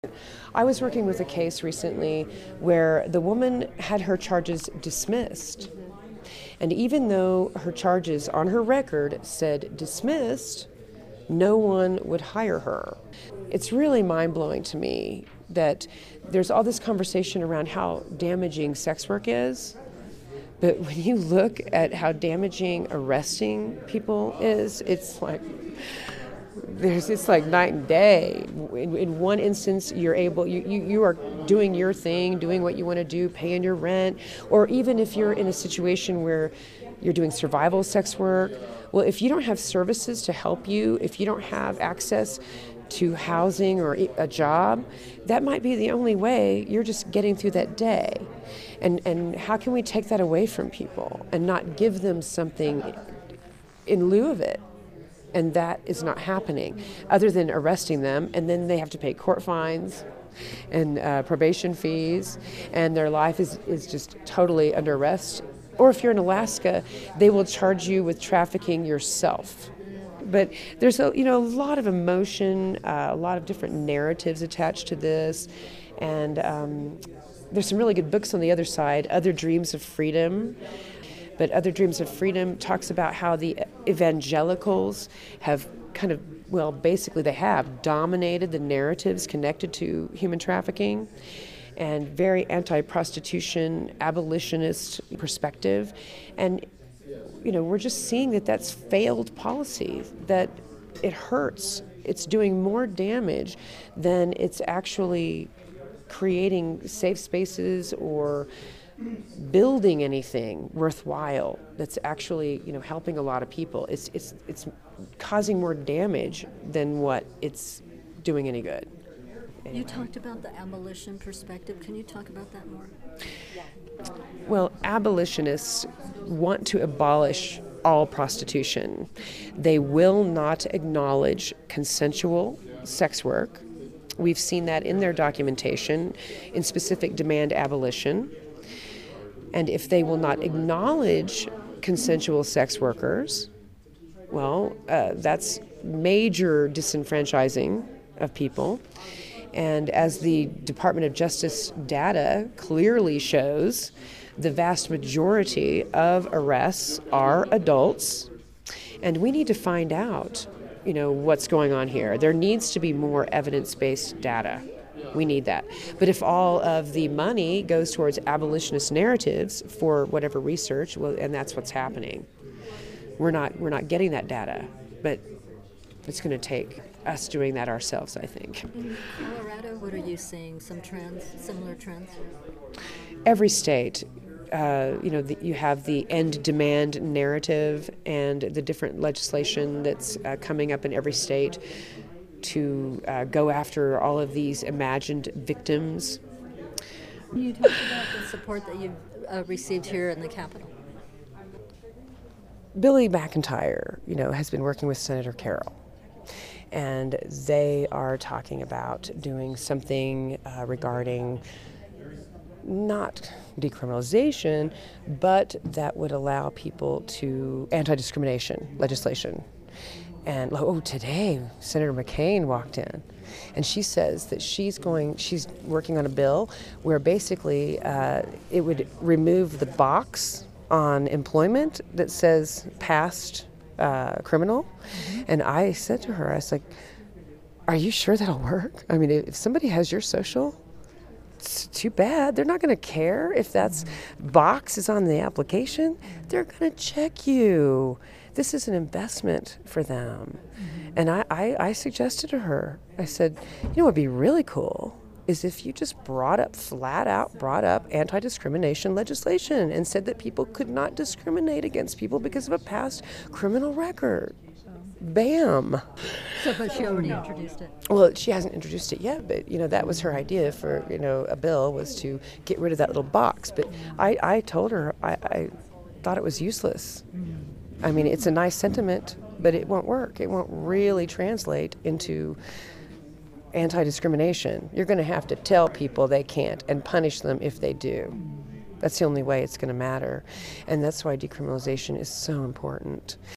I was working with a case recently where the woman had her charges dismissed. And even though her charges on her record said dismissed, no one would hire her. It's really mind-blowing to me that there's all this conversation around how damaging sex work is. But when you look at how damaging arresting people is, it's like night and day. In one instance, you're able, you are doing your thing, doing what you want to do, paying your rent, or even if you're in a situation where you're doing survival sex work. Well, if you don't have services to help you, if you don't have access to housing or a job, that might be the only way you're just getting through that day. And how can we take that away from people and not give them something in lieu of it? And that is not happening, other than arresting them, and then they have to pay court fines and probation fees, and their life is just totally under arrest. Or if you're in Alaska, they will charge you with trafficking yourself. But there's a lot of emotion, a lot of different narratives attached to this, and there's some really good books on the other side, Other Dreams of Freedom. But Other Dreams of Freedom talks about how the evangelicals have basically they have dominated the narratives connected to human trafficking, and very anti-prostitution, abolitionist perspective. And, we're just seeing that that's failed policy, that it hurts. It's doing more damage than it's actually creating safe spaces or building anything worthwhile that's actually helping a lot of people. It's causing more damage than what it's doing any good. Anyway. You talked about the abolition perspective. Can you talk about that more? Well, abolitionists want to abolish all prostitution. They will not acknowledge consensual sex work. We've seen that in their documentation, in specific demand abolition. And if they will not acknowledge consensual sex workers, well, that's major disenfranchising of people. And as the Department of Justice data clearly shows, the vast majority of arrests are adults. And we need to find out, what's going on here. There needs to be more evidence-based data. We need that. But if all of the money goes towards abolitionist narratives for whatever research, well, and that's what's happening. We're not getting that data, but it's going to take us doing that ourselves, I think. In Colorado, what are you seeing? Some trends, similar trends? Every state, you have the end demand narrative and the different legislation that's coming up in every state to go after all of these imagined victims. Can you talk about the support that you've received here in the Capitol? Billy McIntyre, has been working with Senator Carroll, and they are talking about doing something regarding not decriminalization, but that would allow people to anti-discrimination legislation. And today Senator McCain walked in, and she says that she's working on a bill where basically it would remove the box on employment that says past criminal. Mm-hmm. And I said to her, I was like, are you sure that'll work? I mean, if somebody has your social, it's too bad. They're not going to care if that's box is on the application. They're going to check you. This is an investment for them. Mm-hmm. And I suggested to her, I said, what would be really cool is if you just brought up anti-discrimination legislation and said that people could not discriminate against people because of a past criminal record. Bam. But she already introduced it. Well, she hasn't introduced it yet, but that was her idea for a bill, was to get rid of that little box. But I told her I thought it was useless. I mean, it's a nice sentiment, but it won't work. It won't really translate into anti-discrimination. You're going to have to tell people they can't and punish them if they do. That's the only way it's going to matter. And that's why decriminalization is so important.